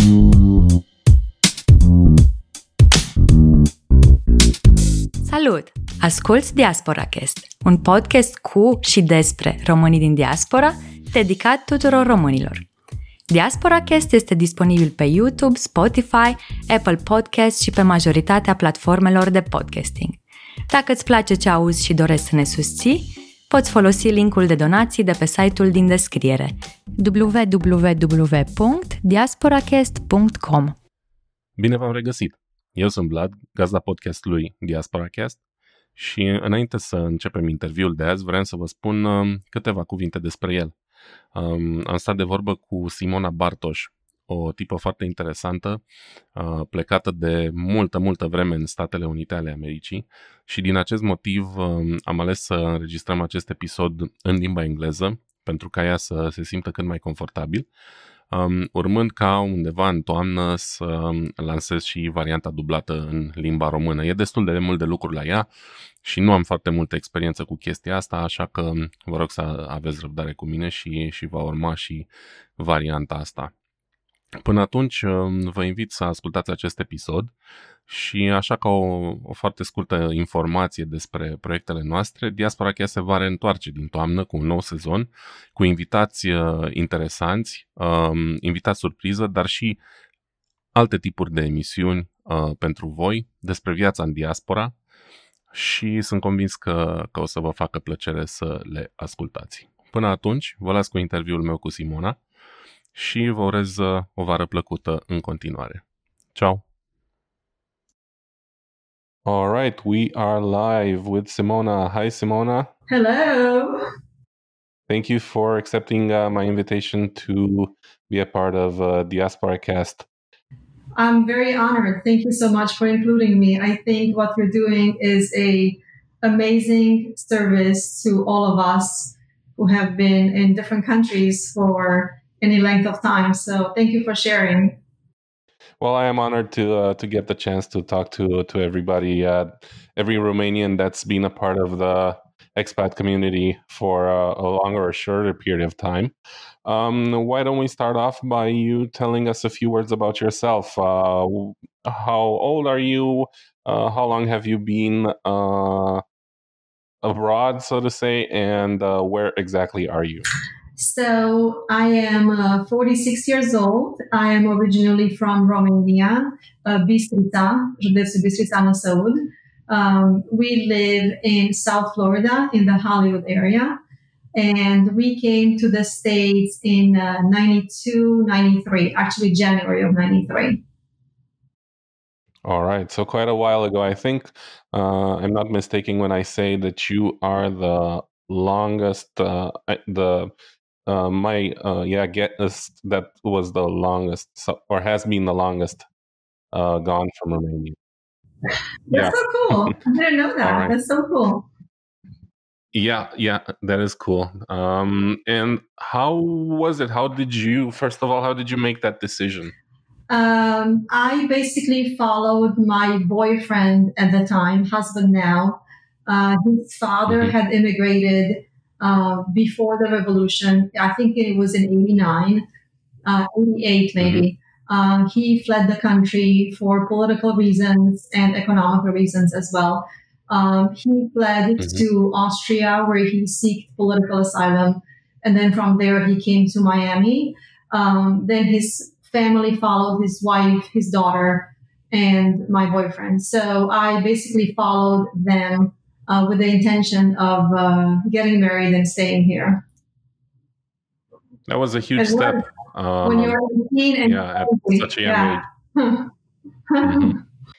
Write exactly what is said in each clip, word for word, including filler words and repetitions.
Salut! Asculți DiasporaCast, un podcast cu și despre românii din diaspora, dedicat tuturor românilor. DiasporaCast este disponibil pe YouTube, Spotify, Apple Podcasts și pe majoritatea platformelor de podcasting. Dacă îți place ce auzi și dorești să ne susții, poți folosi linkul de donații de pe site-ul din descriere w w w punct diasporacast punct com. Bine v-am regăsit! Eu sunt Vlad, gazda podcastului DiasporaCast și înainte să începem interviul de azi, vreau să vă spun câteva cuvinte despre el. Am stat de vorbă cu Simona Bartoș, o tipă foarte interesantă, plecată de multă, multă vreme în Statele Unite ale Americii și din acest motiv am ales să înregistrăm acest episod în limba engleză, pentru ca ea să se simtă cât mai confortabil, urmând ca undeva în toamnă să lansez și varianta dublată în limba română. E destul de mult de lucru la ea și nu am foarte multă experiență cu chestia asta, așa că vă rog să aveți răbdare cu mine și, și va urma și varianta asta. Până atunci vă invit să ascultați acest episod și așa ca o, o foarte scurtă informație despre proiectele noastre, DiasporaCast se va reîntoarce din toamnă cu un nou sezon, cu invitați interesanți, invitați surpriză, dar și alte tipuri de emisiuni pentru voi despre viața în diaspora și sunt convins că, că o să vă facă plăcere să le ascultați. Până atunci, vă las cu interviul meu cu Simona și vă urez o vară plăcută în continuare. Ciao! All right, we are live with Simona. Hi, Simona. Hello. Thank you for accepting uh, my invitation to be a part of uh, DiasporaCast. I'm very honored. Thank you so much for including me. I think what you're doing is a amazing service to all of us who have been in different countries for any length of time. So thank you for sharing. Well, I am honored to uh, to get the chance to talk to to everybody, uh, every Romanian that's been a part of the expat community for uh, a longer or shorter period of time. Um, why don't we start off by you telling us a few words about yourself? Uh, how old are you? Uh, how long have you been uh, abroad, so to say, and uh, where exactly are you? So I am uh, forty-six years old. I am originally from Romania, uh, Bistrița, județul Bistrița Năsăud. Um, we live in South Florida in the Hollywood area. And we came to the States in uh, ninety-two, ninety-three, actually January of ninety-three. All right. So quite a while ago, I think uh, I'm not mistaken when I say that you are the longest, uh, the Uh, my uh, yeah, get us that was the longest, or has been the longest, uh, gone from Romania. That's yeah. so cool. I didn't know that. Right. That's so cool. Yeah, yeah, that is cool. Um, and how was it? How did you? First of all, how did you make that decision? Um, I basically followed my boyfriend at the time, husband now. Uh, his father mm-hmm. had immigrated. Uh, before the revolution, I think it was in eighty-nine, uh, eighty-eight maybe. Mm-hmm. Um, he fled the country for political reasons and economical reasons as well. Um, he fled mm-hmm. to Austria, where he sought political asylum. And then from there, he came to Miami. Um, then his family followed his wife, his daughter, and my boyfriend. So I basically followed them Uh, with the intention of uh, getting married and staying here. That was a huge As step. Um, when you're eighteen and yeah, at such a young yeah. age. mm-hmm.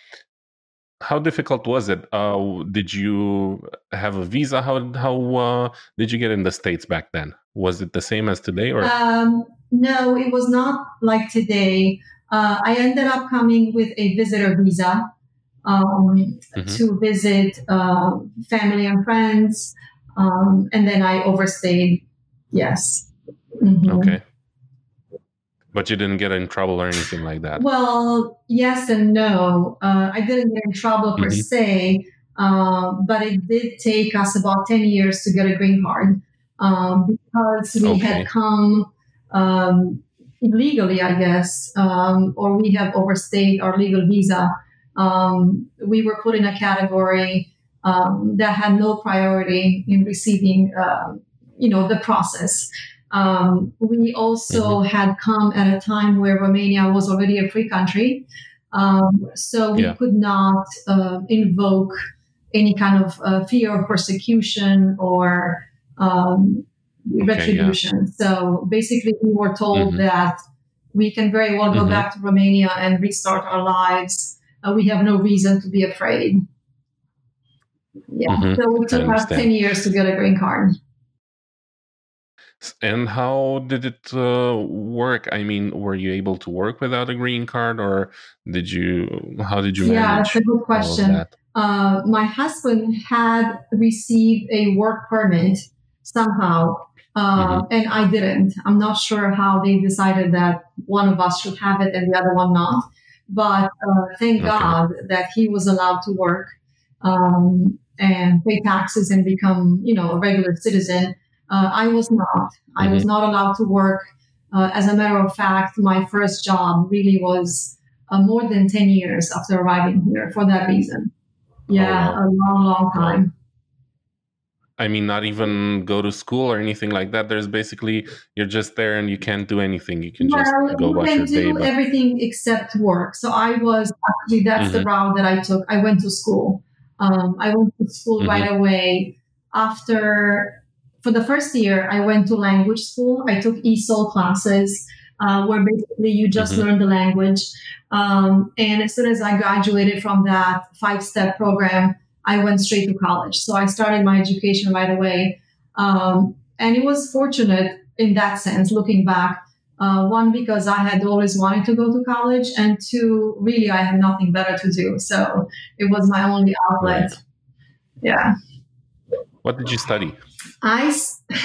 How difficult was it? Uh, did you have a visa? How how uh, did you get in the States back then? Was it the same as today, or? Um, no, it was not like today. Uh, I ended up coming with a visitor visa. Um, mm-hmm. to visit uh, family and friends, um, and then I overstayed. Yes. Mm-hmm. Okay. But you didn't get in trouble or anything like that? Well, yes and no. Uh, I didn't get in trouble per mm-hmm. se, uh, but it did take us about ten years to get a green card um, because we okay. had come um, illegally, I guess, um, or we have overstayed our legal visa, um, we were put in a category um, that had no priority in receiving, uh, you know, the process. Um, we also mm-hmm. had come at a time where Romania was already a free country, um, so we yeah. could not uh, invoke any kind of uh, fear of persecution or um, retribution. Okay, yeah. So basically, we were told mm-hmm. that we can very well go mm-hmm. back to Romania and restart our lives. Uh, we have no reason to be afraid. Yeah. Mm-hmm. So it took about ten years to get a green card. And how did it uh, work? I mean, were you able to work without a green card, or did you? How did you manage? Yeah, that's a good question. Uh, my husband had received a work permit somehow, uh, mm-hmm. and I didn't. I'm not sure how they decided that one of us should have it and the other one not. But uh, thank okay. God that he was allowed to work um, and pay taxes and become, you know, a regular citizen. Uh, I was not. Mm-hmm. I was not allowed to work. Uh, as a matter of fact, my first job really was uh, more than ten years after arriving here for that reason. Yeah, oh, wow. a long, long time. I mean, not even go to school or anything like that. There's basically, you're just there and you can't do anything. You can just well, go about your day. You can do everything except work. So I was, actually, that's mm-hmm. the route that I took. I went to school. Um, I went to school mm-hmm. right away. After, for the first year, I went to language school. I took E S O L classes, uh, where basically you just mm-hmm. learn the language. Um, and as soon as I graduated from that five-step program, I went straight to college. So I started my education right away. Um, and it was fortunate in that sense, looking back. Uh, one, because I had always wanted to go to college. And two, really, I had nothing better to do. So it was my only outlet. Right. Yeah. What did you study? I,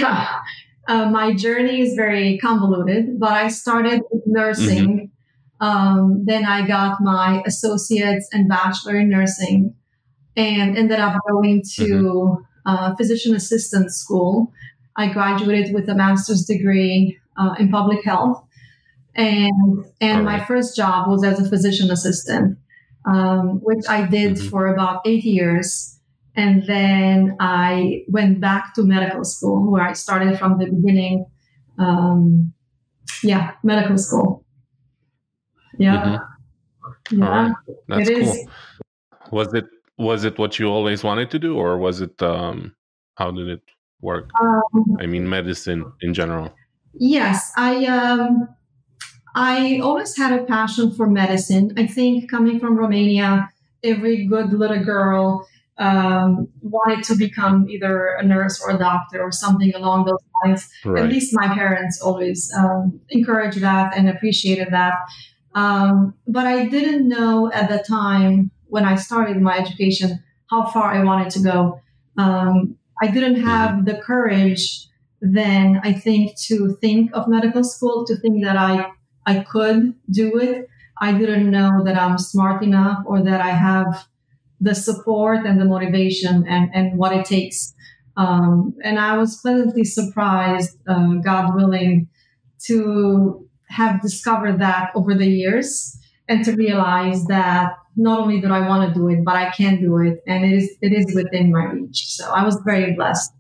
uh, my journey is very convoluted, but I started with nursing. Mm-hmm. Um, then I got my associates and bachelor in nursing, and ended up going to mm-hmm. uh, physician assistant school. I graduated with a master's degree uh, in public health. And and right. my first job was as a physician assistant, um, which I did mm-hmm. for about eight years. And then I went back to medical school, where I started from the beginning. Um, yeah, medical school. Yeah. Mm-hmm. Yeah. Right. That's it cool. Is. Was it Was it what you always wanted to do, or was it, um, how did it work? Um, I mean, medicine in general. Yes, I um, I always had a passion for medicine. I think coming from Romania, every good little girl um, wanted to become either a nurse or a doctor or something along those lines. Right. At least my parents always um, encouraged that and appreciated that. Um, but I didn't know at the time, when I started my education, how far I wanted to go. Um, I didn't have the courage then, I think, to think of medical school, to think that I, I could do it. I didn't know that I'm smart enough, or that I have the support and the motivation and, and what it takes. Um, and I was pleasantly surprised, uh, God willing, to have discovered that over the years, and to realize that not only do I want to do it, but I can do it, and it is it is within my reach. So I was very blessed.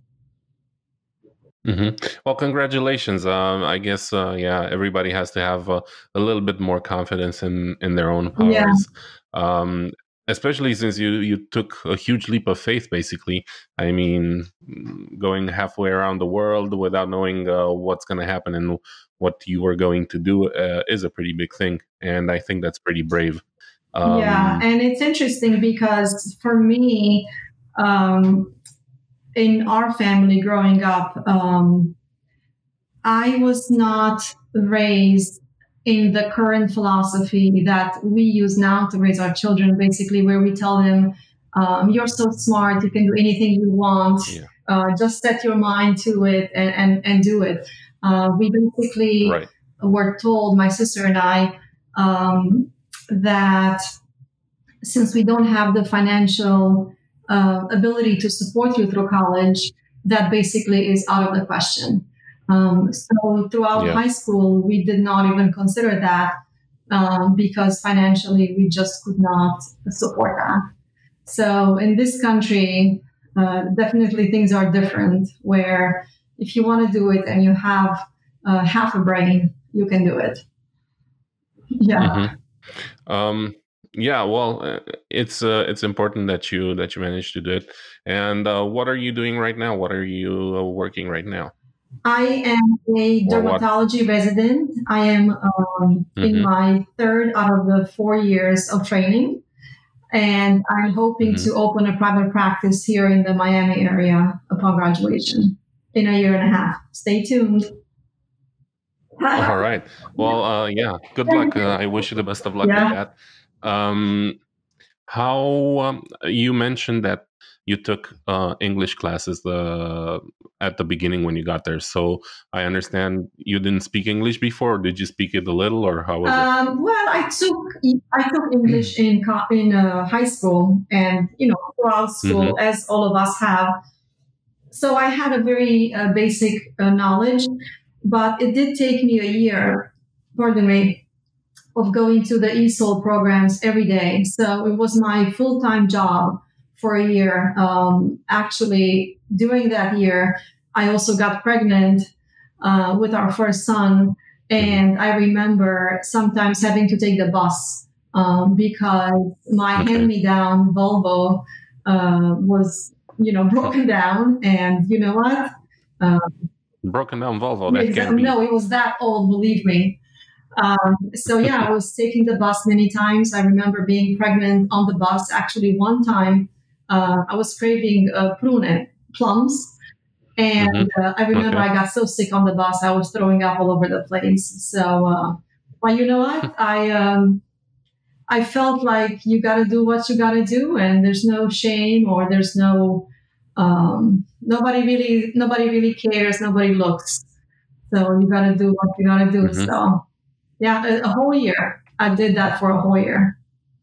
Mm-hmm. Well, congratulations. Um, I guess, uh, yeah, everybody has to have a, a little bit more confidence in, in their own powers, yeah. um, especially since you, you took a huge leap of faith, basically. I mean, going halfway around the world without knowing uh, what's going to happen and what you were going to do uh, is a pretty big thing. And I think that's pretty brave. Um, yeah, and it's interesting because for me, um, in our family growing up, um, I was not raised in the current philosophy that we use now to raise our children, basically, where we tell them, um, you're so smart, you can do anything you want, yeah. uh, just set your mind to it and, and, and do it. Uh, we basically right. were told, my sister and I, um, that since we don't have the financial uh, ability to support you through college, that basically is out of the question. Um, so throughout Yeah. high school, we did not even consider that um, because financially we just could not support that. So in this country, uh, definitely things are different, where if you want to do it and you have uh, half a brain, you can do it. Yeah. Mm-hmm. Um, yeah. Well, uh, it's uh, it's important that you that you managed to do it. And uh, what are you doing right now? What are you uh, working right now? I am a Or what? dermatology resident. I am um, in Mm-hmm. my third out of the four years of training. And I'm hoping Mm-hmm. to open a private practice here in the Miami area upon graduation in a year and a half. Stay tuned. All right. Well, uh, yeah. Good luck. Uh, I wish you the best of luck with Yeah. that. Um, how um, you mentioned that you took uh, English classes the at the beginning when you got there. So I understand you didn't speak English before. Or did you speak it a little, or how was Um, well, I took I took English in co- in uh, high school, and you know throughout school, Mm-hmm. as all of us have. So I had a very uh, basic uh, knowledge, but it did take me a year. Pardon me. Of going to the E S O L programs every day. So it was my full time job for a year. Um, actually, during that year, I also got pregnant uh, with our first son. And I remember sometimes having to take the bus um, because my Okay. hand-me-down Volvo uh, was, you know, broken down. And you know what? Uh, Broken down Volvo. That exa- can't be. no, it was that old, believe me. Um, so yeah, I was taking the bus many times. I remember being pregnant on the bus. Actually, one time uh, I was craving uh, prune plums, and Mm-hmm. uh, I remember Okay. I got so sick on the bus, I was throwing up all over the place. So, uh, but you know what? I um, I felt like you got to do what you got to do, and there's no shame or there's no um, nobody really nobody really cares. Nobody looks. So you got to do what you got to do. Mm-hmm. So. Yeah, a, a whole year. I did that for a whole year.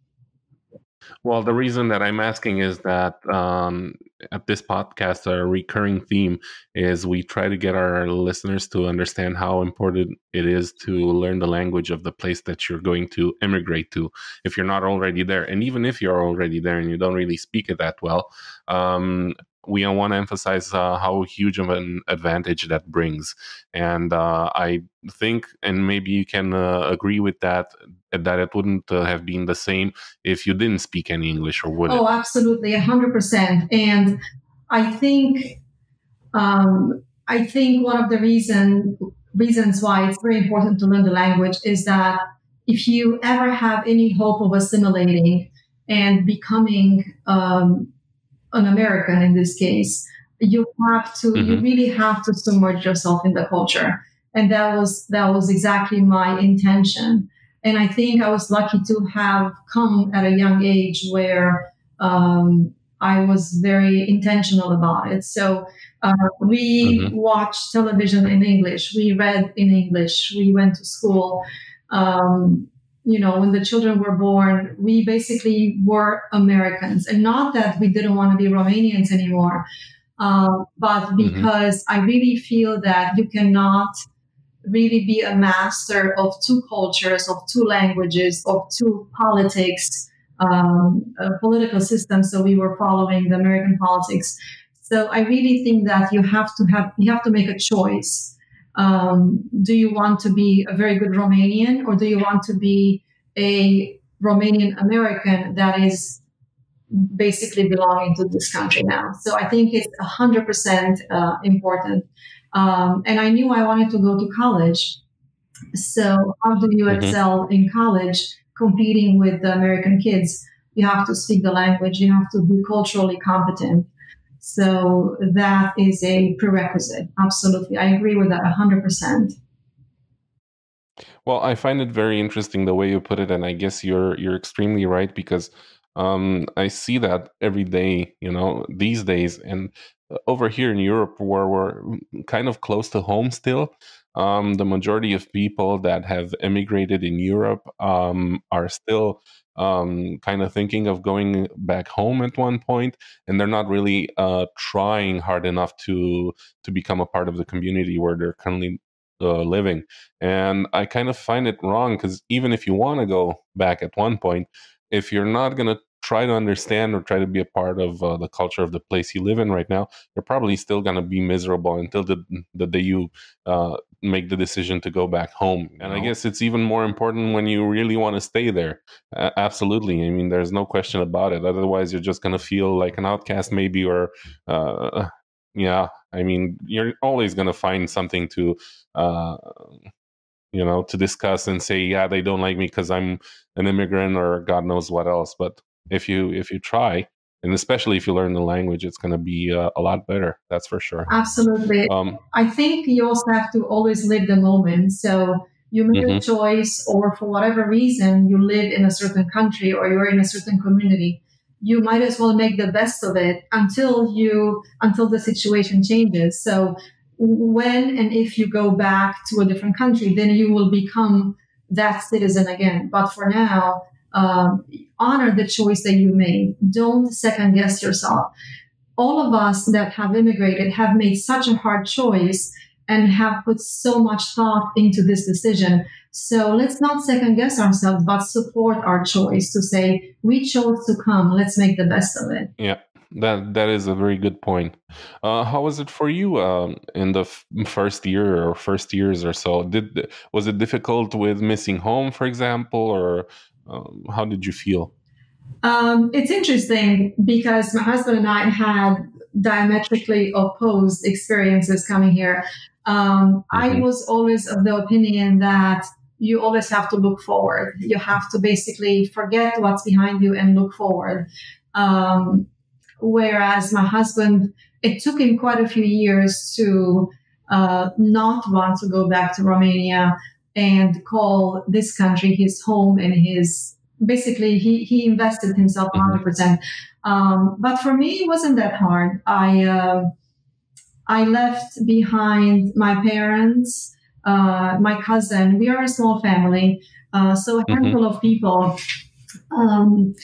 Well, the reason that I'm asking is that um, at this podcast, a recurring theme is we try to get our listeners to understand how important it is to learn the language of the place that you're going to emigrate to if you're not already there. And even if you're already there and you don't really speak it that well, um, we want to emphasize uh, how huge of an advantage that brings. And uh, I think, and maybe you can uh, agree with that, that it wouldn't uh, have been the same if you didn't speak any English, or would it? Oh, absolutely, one hundred percent. And I think, um, I think one of the reason reasons why it's very important to learn the language is that if you ever have any hope of assimilating and becoming um, an American in this case, you have to, mm-hmm. you really have to submerge yourself in the culture. And that was, that was exactly my intention. And I think I was lucky to have come at a young age where um, I was very intentional about it. So uh, we mm-hmm. watched television in English. We read in English. We went to school. Um, you know, when the children were born, we basically were Americans. And not that we didn't want to be Romanians anymore, uh, but because mm-hmm. I really feel that you cannot really be a master of two cultures, of two languages, of two politics, um, uh, political systems. So we were following the American politics. So I really think that you have to have you have to make a choice. Um, do you want to be a very good Romanian, or do you want to be a Romanian American that is basically belonging to this country now? So I think it's one hundred percent uh, important. Um, and I knew I wanted to go to college. So how do you excel mm-hmm. in college competing with the American kids? You have to speak the language. You have to be culturally competent. So that is a prerequisite. Absolutely. I agree with that one hundred percent. Well, I find it very interesting the way you put it, and I guess you're you're extremely right, because um, I see that every day, you know, these days, and over here in Europe, where we're kind of close to home still, Um, the majority of people that have immigrated in Europe um, are still um, kind of thinking of going back home at one point, and they're not really uh, trying hard enough to to become a part of the community where they're currently uh, living. And I kind of find it wrong, because even if you want to go back at one point, if you're not going to try to understand or try to be a part of uh, the culture of the place you live in right now, you're probably still going to be miserable until the, the day you uh, make the decision to go back home. And I guess it's even more important when you really want to stay there. Uh, absolutely. I mean, there's no question about it. Otherwise, you're just going to feel like an outcast maybe, or uh, yeah, I mean, you're always going to find something to uh, you know, to discuss and say, yeah, they don't like me because I'm an immigrant or God knows what else. But if you if you try, and especially if you learn the language, it's going to be uh, a lot better. That's for sure. Absolutely. Um, I think you also have to always live the moment. So you make mm-hmm. a choice, or for whatever reason, you live in a certain country or you're in a certain community. You might as well make the best of it until you until the situation changes. So when and if you go back to a different country, then you will become that citizen again. But for now, um, honor the choice that you made. Don't second guess yourself. All of us that have immigrated have made such a hard choice and have put so much thought into this decision. So let's not second guess ourselves, but support our choice to say, we chose to come. Let's make the best of it. Yeah. That that is a very good point. Uh, how was it for you um, in the f- first year or first years or so? Did was it difficult with missing home, for example, or um, how did you feel? Um, it's interesting because my husband and I had diametrically opposed experiences coming here. Um, mm-hmm. I was always of the opinion that you always have to look forward. You have to basically forget what's behind you and look forward. Um, Whereas my husband, it took him quite a few years to uh, not want to go back to Romania and call this country his home and his, basically he, he invested himself one hundred percent. Um, but for me, it wasn't that hard. I, uh, I left behind my parents, uh, my cousin. We are a small family, uh, so a handful mm-hmm. of people. Um,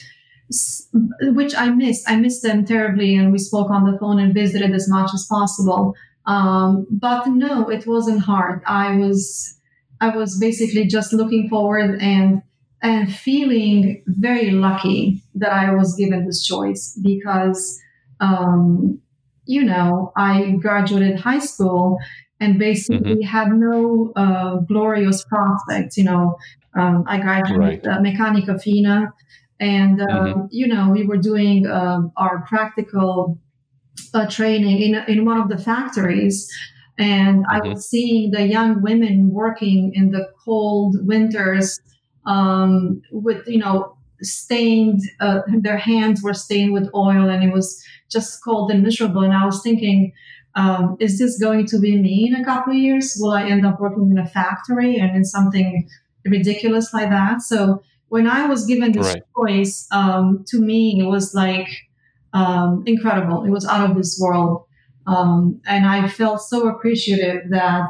which I missed. I missed them terribly, and we spoke on the phone and visited as much as possible. Um, but no, it wasn't hard. I was, I was basically just looking forward and and feeling very lucky that I was given this choice because, um, you know, I graduated high school and basically mm-hmm. had no uh, glorious prospects. You know, um, I graduated right. uh, Mechanica Fina. And, uh, mm-hmm. you know, we were doing uh, our practical uh, training in in one of the factories. And mm-hmm. I was seeing the young women working in the cold winters um, with, you know, stained, uh, their hands were stained with oil, and it was just cold and miserable. And I was thinking, um, is this going to be me in a couple of years? Will I end up working in a factory and in something ridiculous like that? So when I was given this right. choice, um, to me, it was like um, incredible. It was out of this world. Um, and I felt so appreciative that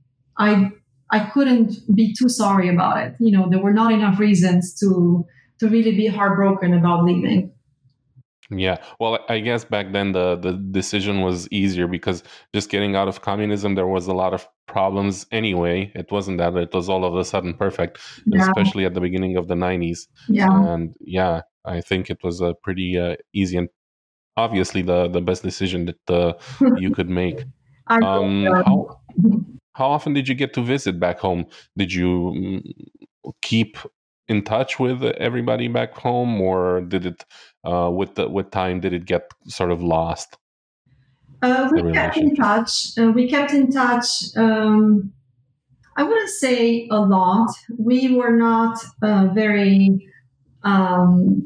I I couldn't be too sorry about it. You know, there were not enough reasons to to really be heartbroken about leaving. Yeah, well, I guess back then the, the decision was easier because just getting out of communism, there was a lot of problems anyway. It wasn't that it was all of a sudden perfect, yeah. especially at the beginning of the nineties. Yeah. And yeah, I think it was a pretty uh, easy and obviously the, the best decision that uh, you could make. Um, how, how often did you get to visit back home? Did you keep in touch with everybody back home, or did it uh, with the with time did it get sort of lost? Uh, we kept in touch. Uh, we kept in touch. Um, I wouldn't say a lot. We were not uh, very. Um,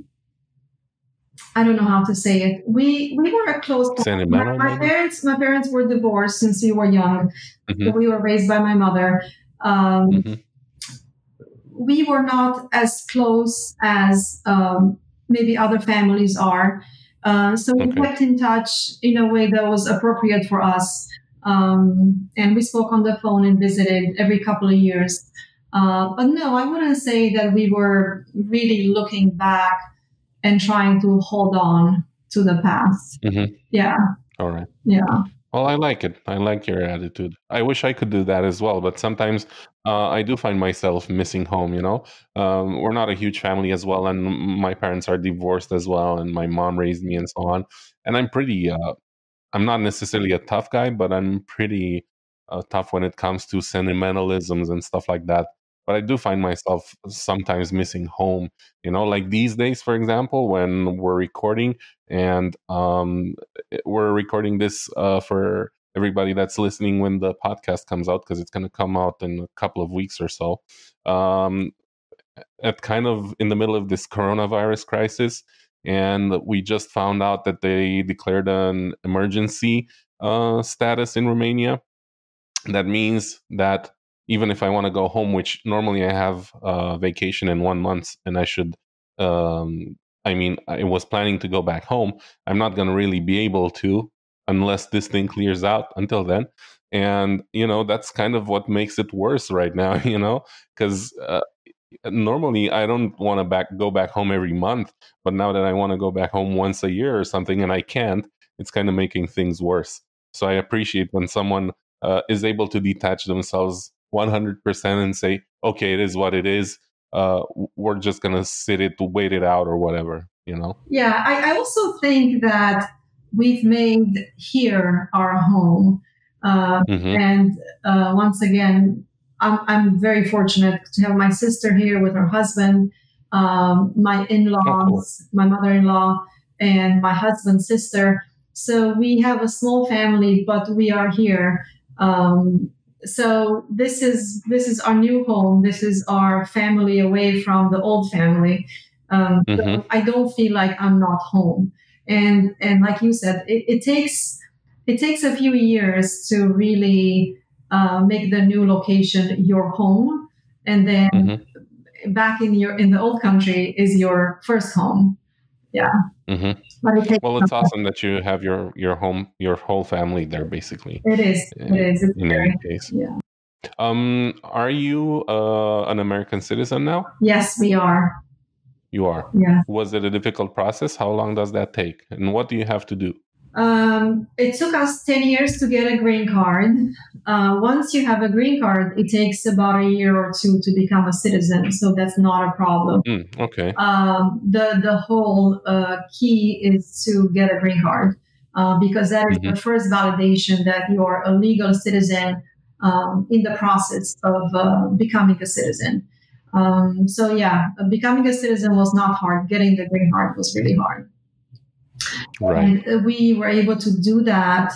I don't know how to say it. We we were a close. My, my parents my parents were divorced since we were young. Mm-hmm. So we were raised by my mother. Um, mm-hmm. We were not as close as um, maybe other families are. Uh, so we okay. kept in touch in a way that was appropriate for us. Um, and we spoke on the phone and visited every couple of years. Uh, but no, I wouldn't say that we were really looking back and trying to hold on to the past. Mm-hmm. Yeah. All right. Yeah. Well, I like it. I like your attitude. I wish I could do that as well, but sometimes uh, I do find myself missing home, you know? Um, we're not a huge family as well, and my parents are divorced as well, and my mom raised me and so on. And I'm pretty, uh, I'm not necessarily a tough guy, but I'm pretty uh, tough when it comes to sentimentalisms and stuff like that. But I do find myself sometimes missing home, you know, like these days, for example, when we're recording and um, we're recording this uh, for everybody that's listening when the podcast comes out, because it's going to come out in a couple of weeks or so. Um, at kind of in the middle of this coronavirus crisis, and we just found out that they declared an emergency uh, status in Romania. That means that even if I want to go home, which normally I have a vacation in one month, and I should, um, I mean, I was planning to go back home, I'm not going to really be able to unless this thing clears out until then. And, you know, that's kind of what makes it worse right now, you know, because uh, normally I don't want to back go back home every month, but now that I want to go back home once a year or something and I can't, it's kind of making things worse. So I appreciate when someone uh, is able to detach themselves one hundred percent and say, okay, it is what it is. Uh, we're just going to sit it, wait it out or whatever, you know? Yeah, I, I also think that we've made here our home. Uh, mm-hmm. And uh, once again, I'm, I'm very fortunate to have my sister here with her husband, um, my in-laws, oh, cool. my mother-in-law, and my husband's sister. So we have a small family, but we are here. Um, so this is this is our new home. This is our family away from the old family. Um, mm-hmm. So I don't feel like I'm not home. And and like you said, it, it takes it takes a few years to really uh, make the new location your home, and then mm-hmm. back in your in the old country is your first home. Yeah. Mm-hmm. It well, it's awesome time. that you have your your home, your whole family there, basically. It is. In, it is. It's in very, any case. Yeah. Um, are you uh, an American citizen now? Yes, we are. You are? Yeah. Was it a difficult process? How long does that take? And what do you have to do? Um, it took us ten years to get a green card. Uh, once you have a green card, it takes about a year or two to become a citizen. So that's not a problem. Mm, okay. Um, the, the whole uh, key is to get a green card uh, because that is mm-hmm. the first validation that you're a legal citizen um, in the process of uh, becoming a citizen. Um, so yeah, becoming a citizen was not hard. Getting the green card was really hard. Right. And we were able to do that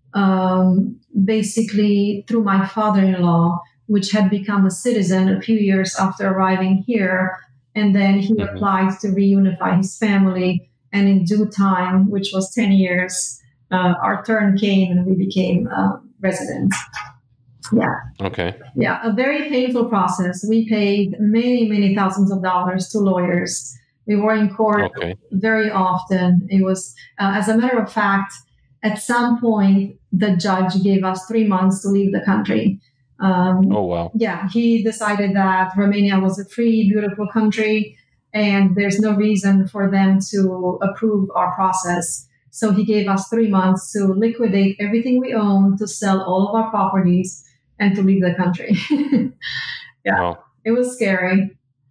um, basically through my father-in-law, which had become a citizen a few years after arriving here. And then he mm-hmm. applied to reunify his family. And in due time, which was ten years, uh, our turn came and we became uh, residents. Yeah. Okay. Yeah, a very painful process. We paid many, many thousands of dollars to lawyers. We were in court okay. very often. It was, uh, as a matter of fact, at some point, the judge gave us three months to leave the country. Um, oh, wow. Yeah, he decided that Romania was a free, beautiful country, and there's no reason for them to approve our process. So he gave us three months to liquidate everything we own, to sell all of our properties, and to leave the country. Yeah, wow. It was scary.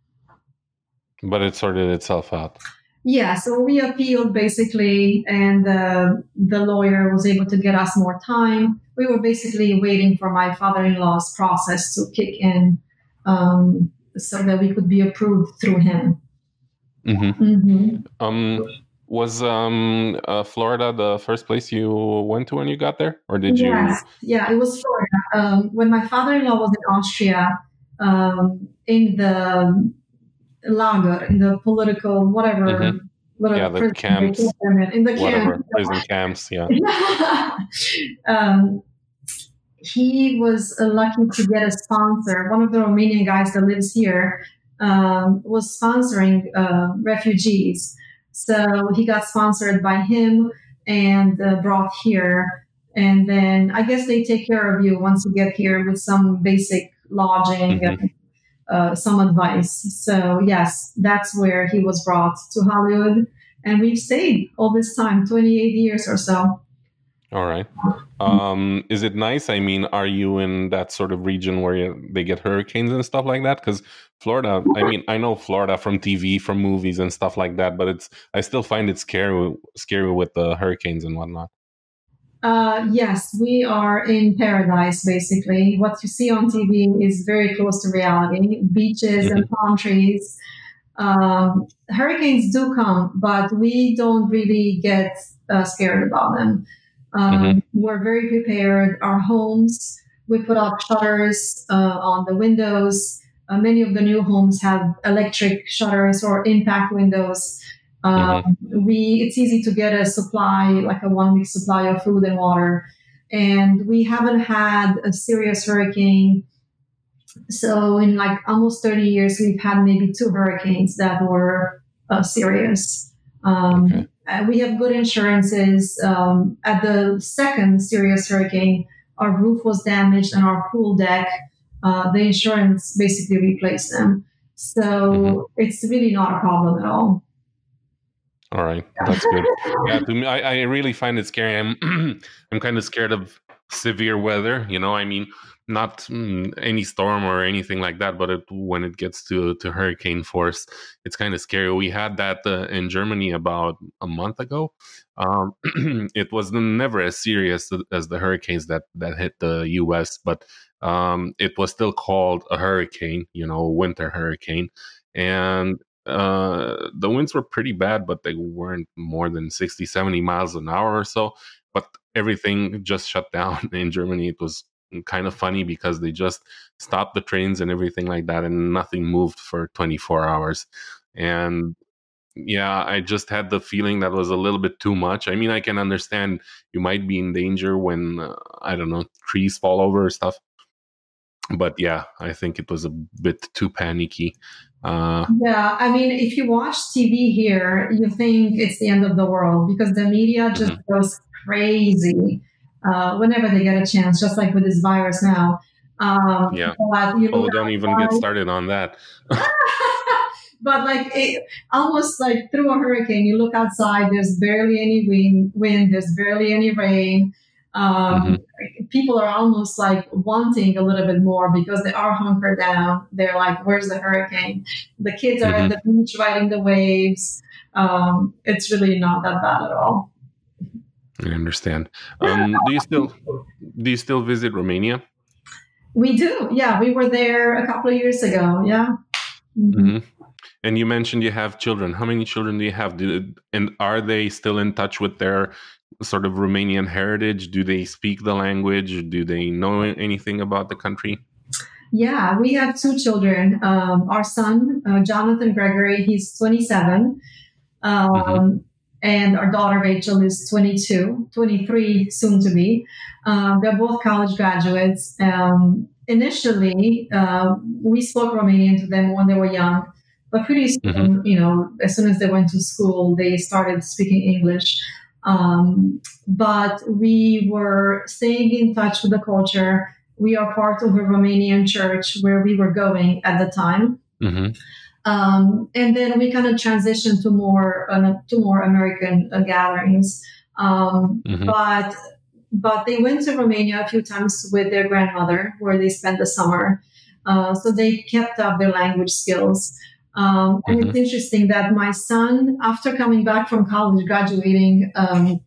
But it sorted itself out. Yeah, so we appealed basically, and uh, the lawyer was able to get us more time. We were basically waiting for my father-in-law's process to kick in um, so that we could be approved through him. Mm-hmm. Mm-hmm. Um, was um, uh, Florida the first place you went to when you got there? Or did yes. you? Yeah, it was Florida. Um, when my father-in-law was in Austria, um, in the lager, in the political, whatever. Mm-hmm. Little yeah, the camps. In the whatever, camp. prison camps, yeah. um, he was uh, lucky to get a sponsor. One of the Romanian guys that lives here um, was sponsoring uh, refugees. So he got sponsored by him and uh, brought here. And then I guess they take care of you once you get here with some basic lodging Mm-hmm. and uh, some advice. So yes, that's where he was brought to Hollywood. And we've stayed all this time, twenty-eight years or so. All right. Um, is it nice? I mean, are you in that sort of region where you, they get hurricanes and stuff like that? Because Florida, I mean, I know Florida from T V, from movies and stuff like that, but it's I still find it scary, scary with the hurricanes and whatnot. Uh, yes, we are in paradise, basically. What you see on T V is very close to reality. Beaches Mm-hmm. and palm trees. Um, hurricanes do come, but we don't really get uh, scared about them. Um, Mm-hmm. We're very prepared. Our homes, we put up shutters uh, on the windows. Uh, many of the new homes have electric shutters or impact windows. Um, Mm-hmm. we it's easy to get a supply, like a one week supply of food and water, and we haven't had a serious hurricane. So in like almost thirty years, we've had maybe two hurricanes that were uh, serious. Um, Okay. uh, we have good insurances. Um, at the second serious hurricane, our roof was damaged and our pool deck. Uh, the insurance basically replaced them. So Mhm. it's really not a problem at all. All right, that's good. Yeah, to me, I, I really find it scary. I'm I'm kind of scared of severe weather. You know, I mean, not mm, any storm or anything like that, but it, when it gets to to hurricane force, it's kind of scary. We had that uh, in Germany about a month ago. Um, it was never as serious as the hurricanes that that hit the U S, but um, it was still called a hurricane. You know, winter hurricane, and uh, the winds were pretty bad, but they weren't more than sixty, seventy miles an hour or so. But everything just shut down in Germany. It was kind of funny because they just stopped the trains and everything like that, and nothing moved for twenty-four hours. And yeah, I just had the feeling that was a little bit too much. I mean, I can understand you might be in danger when, uh, I don't know, trees fall over or stuff. But yeah, I think it was a bit too panicky. Uh, Yeah, I mean, if you watch T V here, you think it's the end of the world because the media just Mhm. goes crazy uh, whenever they get a chance, just like with this virus now. Um, yeah. but you Oh, look don't even get outside, started on that. but like it, almost like through a hurricane, you look outside. There's barely any wind. Wind. There's barely any rain. Um, Mhm. People are almost like wanting a little bit more because they are hunkered down. They're like, "Where's the hurricane?" The kids are Mhm. at the beach riding the waves. Um, it's really not that bad at all. I understand. Um, do you still do you still visit Romania? We do, yeah. We were there a couple of years ago. Yeah. Mhm. Hmm. And you mentioned you have children. How many children do you have? Do, and are they still in touch with their sort of Romanian heritage? Do they speak the language? Do they know anything about the country? Yeah, we have two children. Um, our son, uh, Jonathan Gregory, he's twenty-seven. Um, Mhm. and our daughter, Rachel, is twenty-two, twenty-three soon to be. Um, they're both college graduates. Um, initially, uh, we spoke Romanian to them when they were young, but pretty soon, Mhm. you know, as soon as they went to school, they started speaking English. Um, but we were staying in touch with the culture. We are part of a Romanian church where we were going at the time. Mhm. Um, and then we kind of transitioned to more uh, to more American uh, gatherings. Um, Mhm. but but they went to Romania a few times with their grandmother, where they spent the summer. Uh, so they kept up their language skills. Um, and Mhm. it's interesting that my son, after coming back from college, graduating um,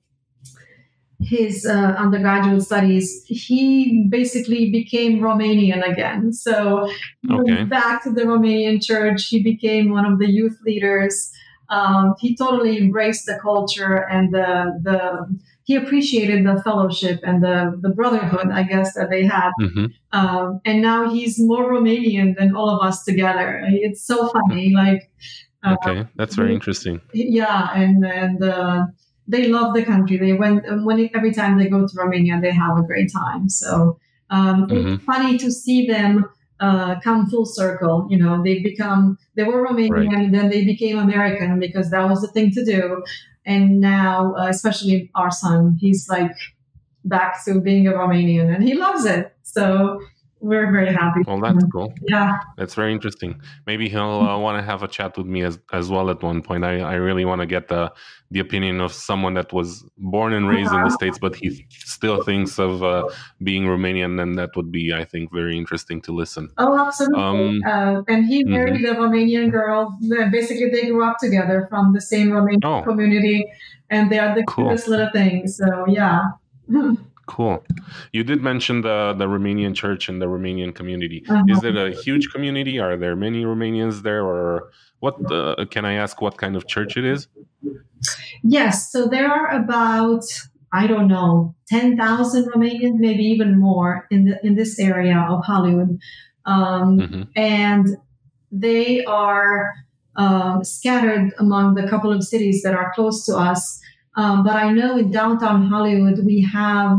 his uh, undergraduate studies, he basically became Romanian again. So he Okay. went back to the Romanian church. He became one of the youth leaders. Um, he totally embraced the culture and the the he appreciated the fellowship and the the brotherhood, I guess, that they had. Mhm. Um, and now he's more Romanian than all of us together. It's so funny, like. Uh, Okay, that's very interesting. yeah, and and uh, they love the country. They went and when every time they go to Romania, they have a great time. So um, Mhm. it's funny to see them uh, come full circle. You know, they become they were Romanian, Right. and then they became American because that was the thing to do. And now, uh, especially our son, he's like back to being a Romanian, and he loves it. So we're very happy. Well, that's cool. Yeah. That's very interesting. Maybe he'll uh, want to have a chat with me as, as well at one point. I, I really want to get the the opinion of someone that was born and raised in the States, but he still thinks of uh, being Romanian, and that would be, I think, very interesting to listen. Oh, absolutely. Um, uh, and he married mm-hmm. a Romanian girl. Basically, they grew up together from the same Romanian oh. community, and they are the cool. cutest little things. So, yeah. Cool. You did mention the, the Romanian church and the Romanian community. Uh-huh. Is it a huge community? Are there many Romanians there? Or what? Uh, can I ask what kind of church it is? Yes. So there are about, I don't know, ten thousand Romanians, maybe even more in the in this area of Hollywood. Um, mm-hmm. And they are uh, scattered among the couple of cities that are close to us. Um, but I know in downtown Hollywood, we have,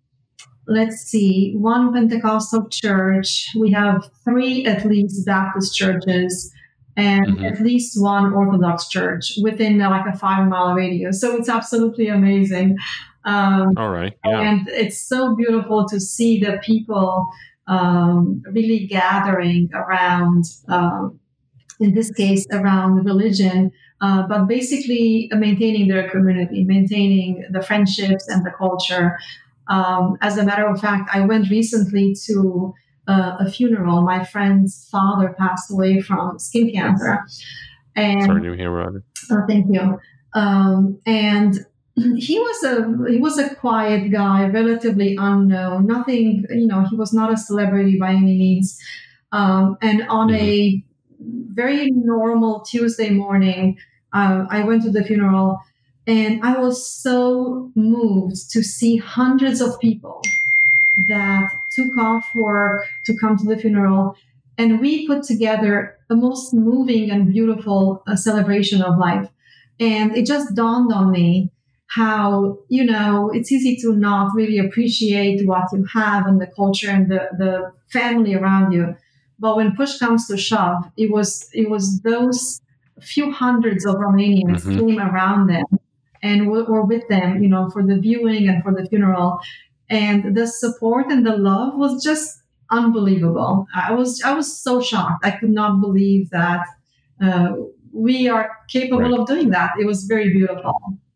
let's see, one Pentecostal church. We have three, at least, Baptist churches, and mm-hmm. at least one Orthodox church within uh, like a five mile radius. So it's absolutely amazing. Um, All right. Yeah. And it's so beautiful to see the people um, really gathering around, um, in this case, around religion, uh, but basically maintaining their community, maintaining the friendships and the culture. Um, as a matter of fact, I went recently to uh, a funeral. My friend's father passed away from skin cancer. And, Sorry to hear about it. Oh, thank you. Um, and he was a he was a quiet guy, relatively unknown. Nothing, you know, he was not a celebrity by any means. Um, and on mm-hmm. a very normal Tuesday morning, uh, I went to the funeral. And I was so moved to see hundreds of people that took off work to come to the funeral. And we put together a most moving and beautiful uh, celebration of life. And it just dawned on me how, you know, it's easy to not really appreciate what you have and the culture and the, the family around you. But when push comes to shove, it was, it was those few hundreds of Romanians mm-hmm. came around them and were with them, you know, for the viewing and for the funeral. And the support and the love was just unbelievable. I was I was so shocked. I could not believe that uh, we are capable right. of doing that. It was very beautiful.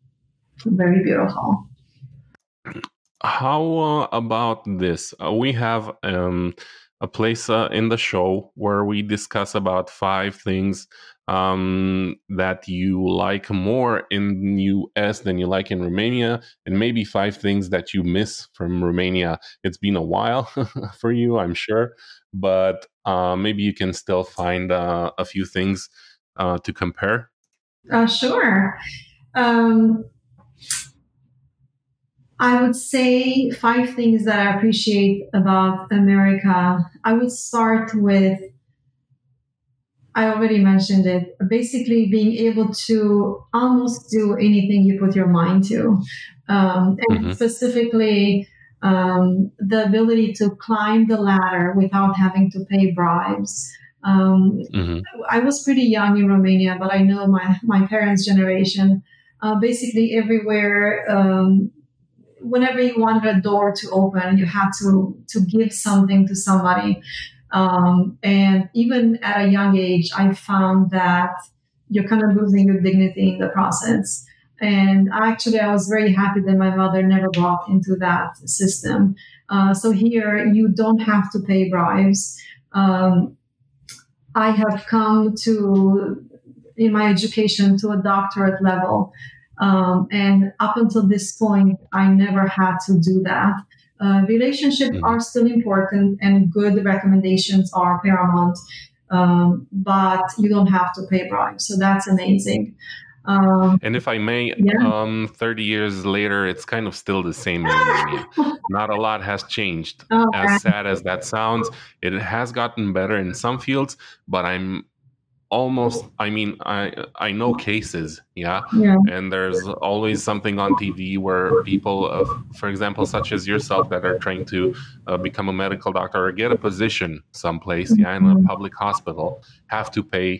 Very beautiful. How uh, about this? Uh, we have um, a place uh, in the show where we discuss about five things um, that you like more in U S than you like in Romania, and maybe five things that you miss from Romania. It's been a while for you, I'm sure, but uh, maybe you can still find uh, a few things uh, to compare. Uh, sure. Um, I would say five things that I appreciate about America. I would start with, I already mentioned it, basically being able to almost do anything you put your mind to. Um, and mm-hmm. specifically, um, the ability to climb the ladder without having to pay bribes. Um, mm-hmm. I was pretty young in Romania, but I know my, my parents' generation, uh, basically everywhere, um, whenever you wanted a door to open, you had to, to give something to somebody. Um, and even at a young age, I found that you're kind of losing your dignity in the process. And actually, I was very happy that my mother never bought into that system. Uh, so here, you don't have to pay bribes. Um, I have come to, in my education, to a doctorate level. Um, and up until this point, I never had to do that. Uh, relationships mm-hmm. are still important, and good recommendations are paramount, um, but you don't have to pay bribes. So that's amazing. Um, and if I may, yeah. um, thirty years later, it's kind of still the same in Romania. Not a lot has changed. Okay. As sad as that sounds, it has gotten better in some fields, but I'm almost, I mean, I I know cases, yeah? yeah, and there's always something on T V where people, uh, for example, such as yourself, that are trying to uh, become a medical doctor or get a position someplace, mm-hmm. yeah, in a public hospital, have to pay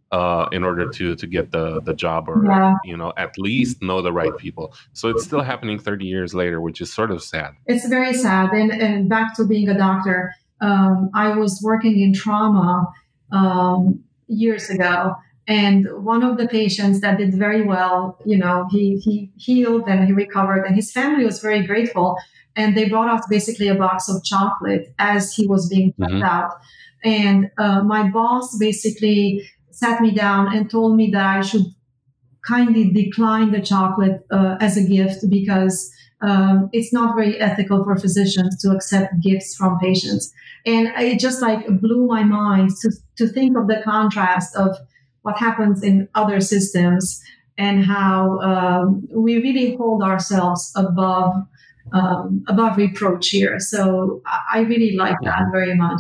uh, in order to to get the the job, or Yeah. you know, at least know the right people. So it's still happening thirty years later, which is sort of sad. It's very sad. And, and back to being a doctor, um, I was working in trauma um, years ago. And one of the patients that did very well, you know, he, he healed and he recovered, and his family was very grateful. And they brought us basically a box of chocolate as he was being checked Mhm. out. And uh, my boss basically sat me down and told me that I should kindly decline the chocolate uh, as a gift, because um, it's not very ethical for physicians to accept gifts from patients. And it just like blew my mind to, to think of the contrast of what happens in other systems, and how um, we really hold ourselves above um, above reproach here. So I I really like that very much.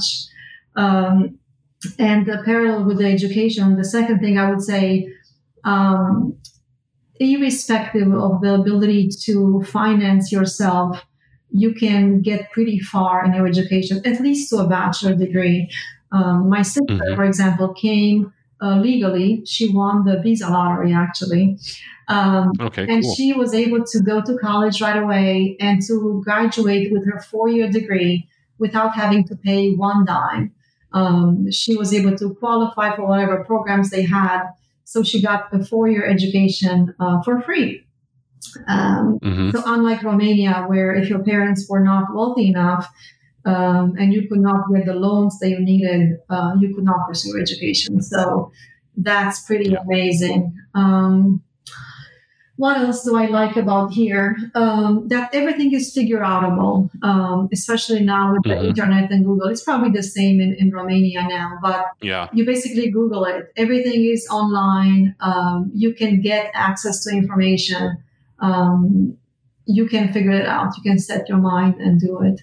Um, and the parallel with the education, the second thing I would say, um, irrespective of the ability to finance yourself, you can get pretty far in your education, at least to a bachelor degree. Um, my sister, Mhm. for example, came uh, legally. She won the visa lottery, actually. Um, Okay, and cool. she was able to go to college right away and to graduate with her four-year degree without having to pay one dime. Um, she was able to qualify for whatever programs they had. So she got a four-year education uh, for free. Um, Mhm. so unlike Romania, where if your parents were not wealthy enough um, and you could not get the loans that you needed, uh, you could not pursue education. So that's pretty Yeah. amazing. Um, what else do I like about here? Um, that everything is figure outable, um, especially now with the Mhm. internet and Google. It's probably the same in, in Romania now, but Yeah. you basically Google it. Everything is online. Um, you can get access to information. Um, you can figure it out. You can set your mind and do it.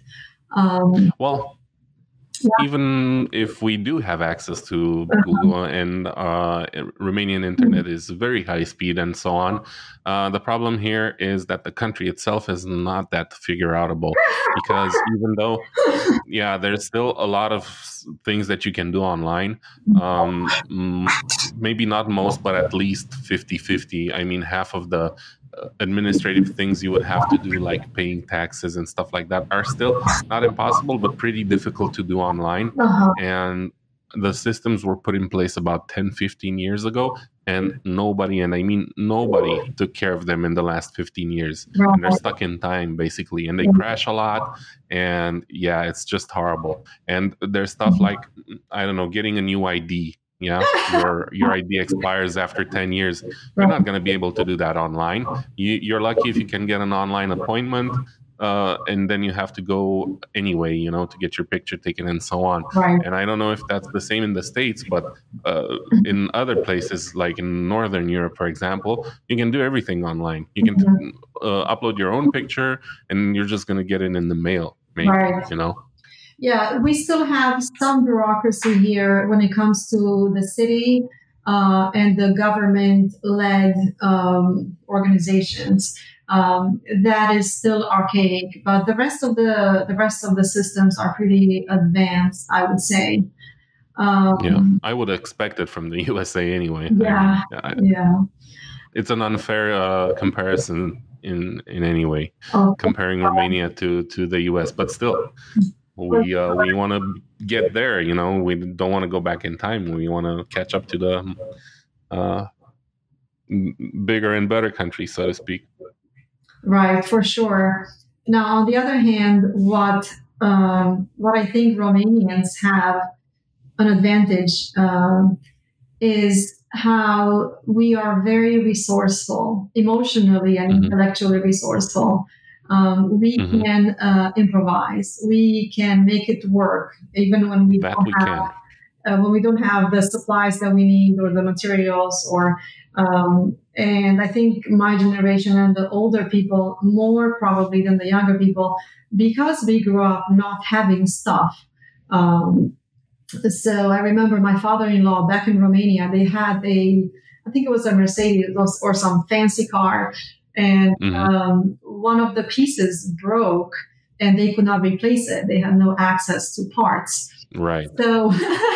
Um, Well, Yeah. even if we do have access to Google, and uh, Romanian internet is very high speed and so on, uh, the problem here is that the country itself is not that figure outable, because even though, yeah, there's still a lot of s- things that you can do online. Um, mm, maybe not most, but at least fifty-fifty. I mean, half of the uh, administrative things you would have to do, like paying taxes and stuff like that, are still not impossible, but pretty difficult to do online. Uh-huh. And the systems were put in place about ten, fifteen years ago, and nobody, and I mean nobody, took care of them in the last fifteen years. And they're Right. stuck in time, basically, and they crash a lot. And yeah, it's just horrible. And there's stuff like, I don't know, getting a new I D. Yeah, your your I D expires after ten years. You're not going to be able to do that online. You, you're lucky if you can get an online appointment, uh, and then you have to go anyway, you know, to get your picture taken and so on. Right. And I don't know if that's the same in the States, but uh, in other places, like in Northern Europe, for example, you can do everything online. You can uh, upload your own picture, and you're just going to get it in the mail, maybe, Right. you know? Yeah, we still have some bureaucracy here when it comes to the city uh, and the government-led um, organizations. Um, that is still archaic, but the rest of the the rest of the systems are pretty advanced, I would say. Um, Yeah, I would expect it from the U S A anyway. Yeah, I mean, I- yeah. it's an unfair uh, comparison in in any way, Oh, comparing Romania to to the U S. But still, we uh, we want to get there. You know, we don't want to go back in time. We want to catch up to the uh, m- bigger and better countries, so to speak. right, for sure. Now, on the other hand, what um, what I think Romanians have an advantage um, is how we are very resourceful, emotionally and Mhm. intellectually resourceful. Um, we Mhm. can uh, improvise. We can make it work, even when we That don't we have can. uh, when we don't have the supplies that we need or the materials. Or um, and I think my generation and the older people more probably than the younger people, because we grew up not having stuff. Um, so I remember my father-in-law back in Romania, they had a, I think it was a Mercedes or some fancy car, and Mhm. um, one of the pieces broke and they could not replace it. They had no access to parts. Right. So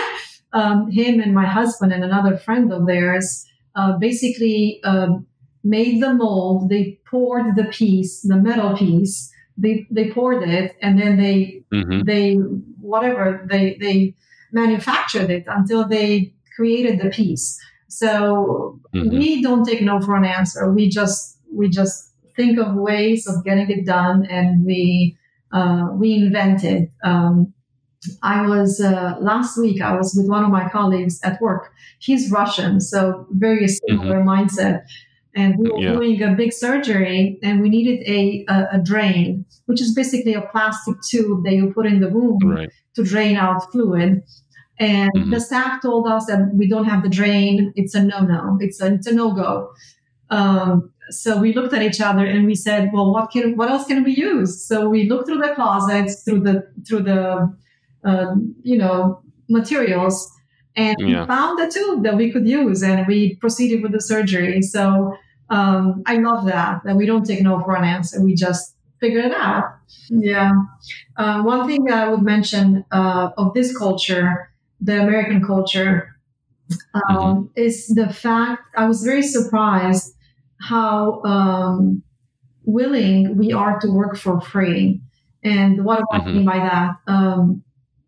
um, him and my husband and another friend of theirs uh, basically um, made the mold. They poured the piece, the metal piece. They they poured it, and then they Mm-hmm. they whatever they they manufactured it until they created the piece. So Mm-hmm. we don't take no for an answer. We just we just think of ways of getting it done, and we uh, we invent it. Um, I was uh, last week. I was with one of my colleagues at work. He's Russian, so very similar mindset. And we were Yeah. doing a big surgery, and we needed a, a a drain, which is basically a plastic tube that you put in the wound Right. to drain out fluid. And Mhm. the staff told us that we don't have the drain. It's a no-no. It's a, it's a no-go. Um, so we looked at each other and we said, "Well, what can what else can we use?" So we looked through the closets, through the through the uh, you know materials, and Yeah. we found a tube that we could use, and we proceeded with the surgery. So um, I love that that we don't take no for an answer. We just figure it out. Yeah. Uh, one thing that I would mention uh, of this culture, the American culture, um, Mm-hmm. is the fact I was very surprised how um, willing we are to work for free. And what do I Mhm. mean by that? Um,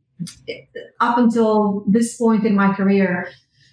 up until this point in my career,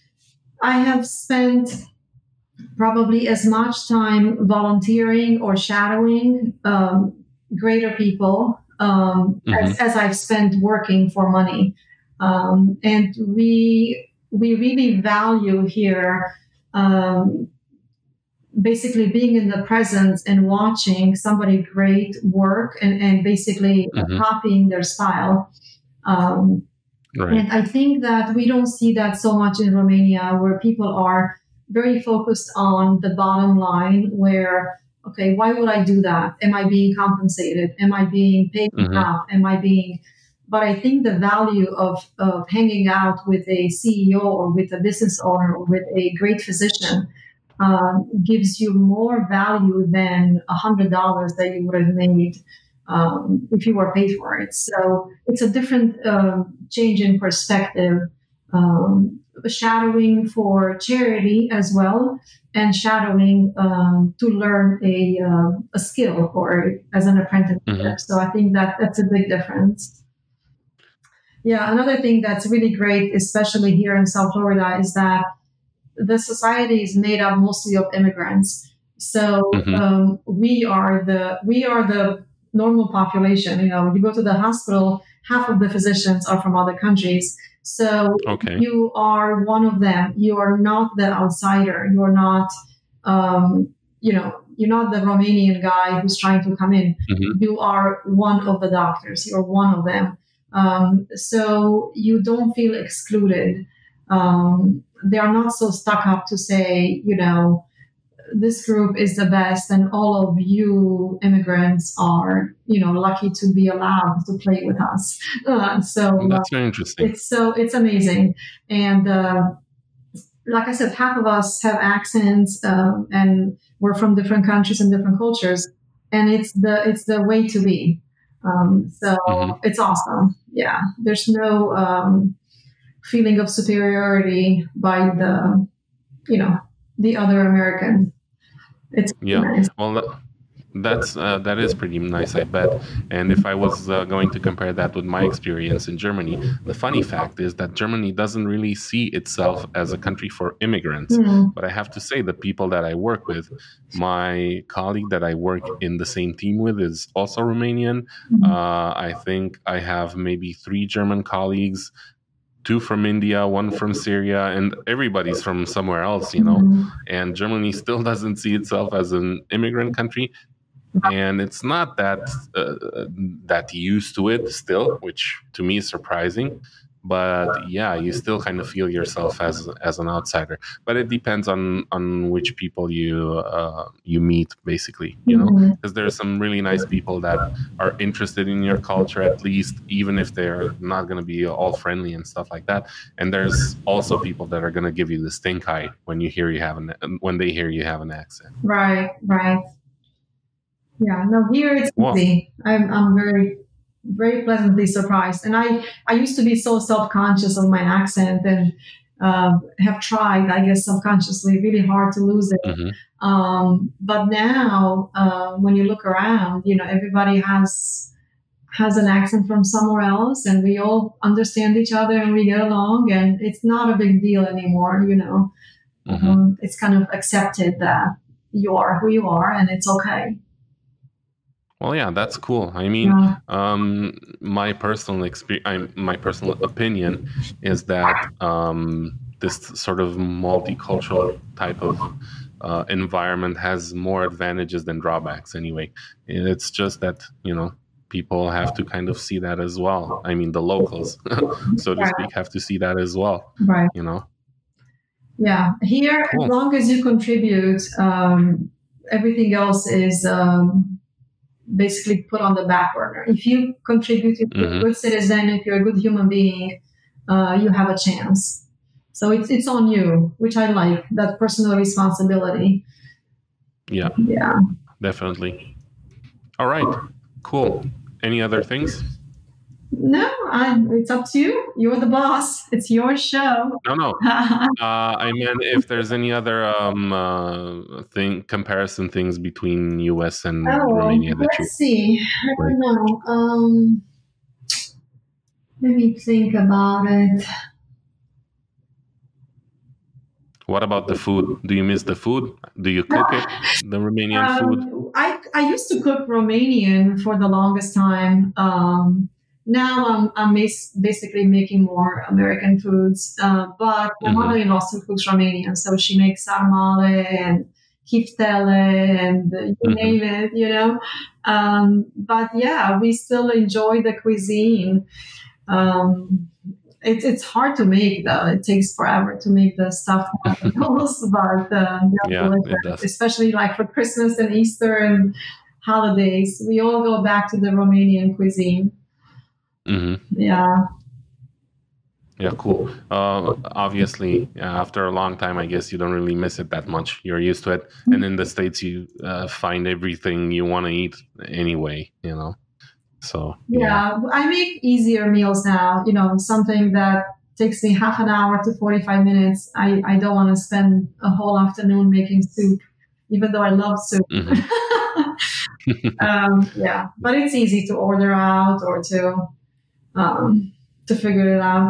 I have spent probably as much time volunteering or shadowing um, greater people um, as, Mhm. as I've spent working for money. Um, and we we really value here um, basically being in the presence and watching somebody great work and, and basically Mhm. copying their style. Um, Right. and I think that we don't see that so much in Romania, where people are very focused on the bottom line, where, okay, why would I do that? Am I being compensated? Am I being paid Mhm. enough? Am I being... But I think the value of, of hanging out with a C E O or with a business owner or with a great physician um, gives you more value than a hundred dollars that you would have made um, if you were paid for it. So it's a different um, change in perspective. Um, shadowing for charity as well, and shadowing um, to learn a uh, a skill or as an apprenticeship. Mhm. So I think that that's a big difference. Yeah, another thing that's really great, especially here in South Florida, is that the society is made up mostly of immigrants. So Mhm. um, we are the we are the normal population. You know, you go to the hospital, half of the physicians are from other countries. So Okay. you are one of them. You are not the outsider. You are not, um, you know, you're not the Romanian guy who's trying to come in. Mhm. You are one of the doctors. You're one of them. Um, so you don't feel excluded. Um, they are not so stuck up to say, you know, this group is the best and all of you immigrants are, you know, lucky to be allowed to play with us. Uh, so uh, That's very interesting. it's so it's amazing. And uh, like I said, half of us have accents um, and we're from different countries and different cultures. And it's the it's the way to be. Um, so Mhm. it's awesome. Yeah. There's no um, feeling of superiority by the, you know, the other American. It's Yeah. nice. Well, that, that's uh, that is pretty nice, I bet. And if I was uh, going to compare that with my experience in Germany, the funny fact is that Germany doesn't really see itself as a country for immigrants. Mm. But I have to say, the people that I work with, my colleague that I work in the same team with is also Romanian. Uh, I think I have maybe three German colleagues, two from India, one from Syria, and everybody's from somewhere else, you know. Mm. And Germany still doesn't see itself as an immigrant country. And it's not that uh, that used to it still, which to me is surprising. But yeah, you still kind of feel yourself as as an outsider. But it depends on on which people you uh, you meet, basically, you know, Mhm. because there are some really nice people that are interested in your culture, at least, even if they're not going to be all friendly and stuff like that. And there's also people that are going to give you the stink eye when you hear you have an when they hear you have an accent. Right, right. Yeah, no, here it's Well, easy. I'm, I'm very, very pleasantly surprised. And I, I used to be so self-conscious of my accent and uh, have tried, I guess, subconsciously really hard to lose it. Mm-hmm. Um, but now, uh, when you look around, you know, everybody has has an accent from somewhere else, and we all understand each other and we get along, and it's not a big deal anymore. You know, Mm-hmm. um, it's kind of accepted that you are who you are, and it's okay. Well, yeah, that's cool. I mean, Yeah. um, my personal experience, my personal opinion is that um, this sort of multicultural type of uh, environment has more advantages than drawbacks. Anyway, it's just that, you know, people have to kind of see that as well. I mean, the locals, so to Right. speak, have to see that as well. Right. You know. Yeah. Here, Cool. as long as you contribute, um, everything else is um, basically put on the back burner. If you contribute, if you're Mhm. a good citizen, if you're a good human being, uh, you have a chance. So it's it's on you, which I like, that personal responsibility. Yeah, Yeah. definitely. All right. Cool. Any other things? No, I, it's up to you. You're the boss. It's your show. No, no. Uh, I meant if there's any other um, uh, thing comparison things between U S and Oh, Romania that you. let's see. I don't know. Um, let me think about it. What about the food? Do you miss the food? Do you cook it? The Romanian food? Um, I, I used to cook Romanian for the longest time. Um, now I'm, I'm mas- basically making more American foods. Uh, but my Mhm. mother-in-law still cooks Romanian, so she makes sarmale and kiftele and uh, you Mhm. name it, you know. Um, but yeah, we still enjoy the cuisine. Um, it's it's hard to make though. It takes forever to make the stuffed animals, but uh, they're Yeah, it delicious. does. Especially like for Christmas and Easter and holidays, we all go back to the Romanian cuisine. hmm Yeah, Yeah, cool. Uh, obviously, yeah, after a long time, I guess you don't really miss it that much. You're used to it, and in the States, you uh, find everything you want to eat anyway. You know, so yeah. I make easier meals now. You know, something that takes me half an hour to forty-five minutes. I I don't want to spend a whole afternoon making soup, even though I love soup. Mhm. um, yeah, but it's easy to order out or to um, to figure it out.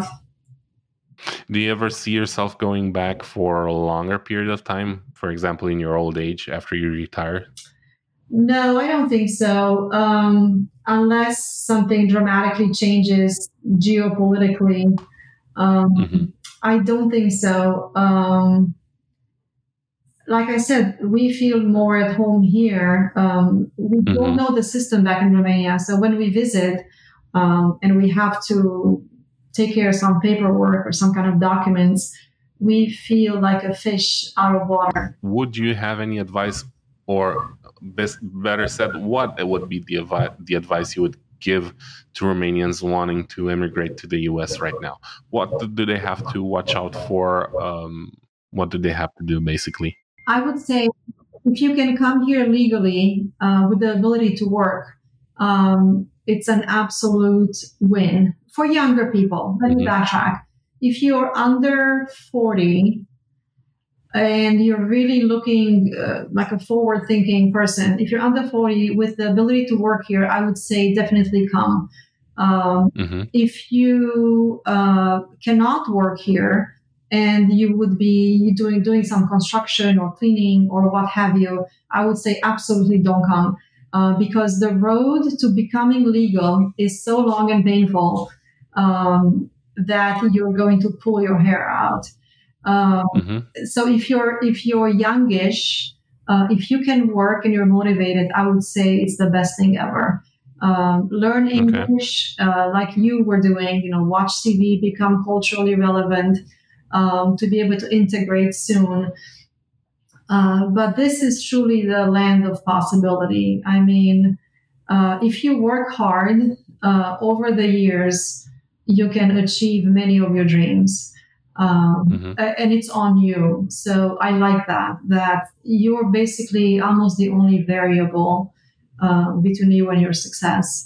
Do you ever see yourself going back for a longer period of time? For example, in your old age after you retire? No, I don't think so. Um, unless something dramatically changes geopolitically, um, Mhm. I don't think so. Um, like I said, we feel more at home here. Um, we don't Mhm. know the system back in Romania, so when we visit um, and we have to take care of some paperwork or some kind of documents, we feel like a fish out of water. Would you have any advice, or best, better said, what would be the, advi- the advice you would give to Romanians wanting to immigrate to the U S right now? What do they have to watch out for? Um, what do they have to do, basically? I would say if you can come here legally uh, with the ability to work, um, it's an absolute win for younger people. Let me Mhm. backtrack. If you're under forty and you're really looking uh, like a forward-thinking person, if you're under forty with the ability to work here, I would say definitely come. Um, Mhm. if you uh, cannot work here, and you would be doing doing some construction or cleaning or what have you, I would say absolutely don't come uh, because the road to becoming legal is so long and painful um, that you're going to pull your hair out. Um, Mhm. so if you're if you're youngish, uh, if you can work and you're motivated, I would say it's the best thing ever. Um, learn English uh, like you were doing. You know, watch T V, become culturally relevant. Um, to be able to integrate soon. Uh, but this is truly the land of possibility. I mean, uh, if you work hard uh, over the years, you can achieve many of your dreams. Um, Mhm. and it's on you. So I like that, that you're basically almost the only variable uh, between you and your success.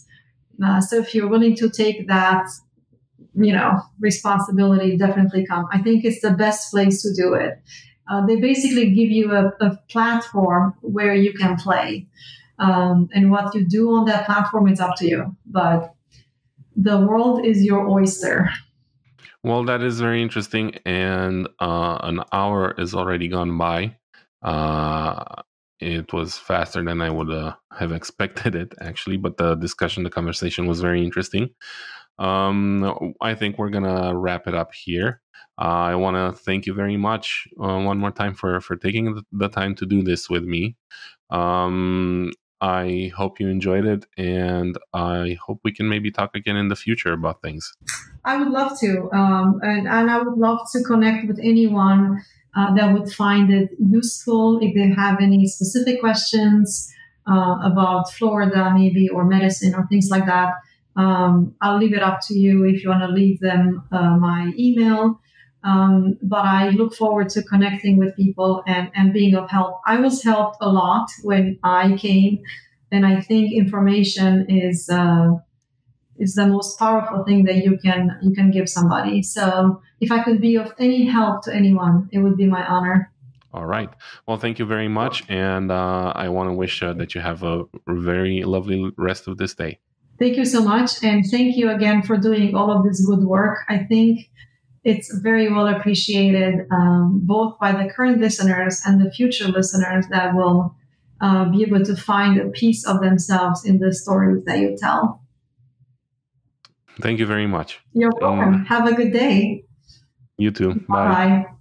Uh, so if you're willing to take that, you know, responsibility, definitely come. I think it's the best place to do it. Uh, they basically give you a, a platform where you can play. Um, and what you do on that platform, it's up to you. But the world is your oyster. Well, that is very interesting. And uh, an hour is already gone by. Uh, it was faster than I would uh, have expected it, actually. But the discussion, the conversation was very interesting. Um, I think we're going to wrap it up here. Uh, I want to thank you very much uh, one more time for, for taking the, the time to do this with me. Um, I hope you enjoyed it, and I hope we can maybe talk again in the future about things. I would love to. Um, and, and I would love to connect with anyone uh, that would find it useful. If they have any specific questions uh, about Florida, maybe, or medicine or things like that, um, I'll leave it up to you if you want to leave them uh, my email. Um, but I look forward to connecting with people and, and being of help. I was helped a lot when I came, and I think information is uh, is the most powerful thing that you can you can give somebody. So if I could be of any help to anyone, it would be my honor. All right. Well, thank you very much, and uh, I want to wish uh, that you have a very lovely rest of this day. Thank you so much, and thank you again for doing all of this good work. I think it's very well appreciated, um, both by the current listeners and the future listeners that will uh, be able to find a piece of themselves in the stories that you tell. Thank you very much. You're welcome. Um, Have a good day. You too. Bye. Bye.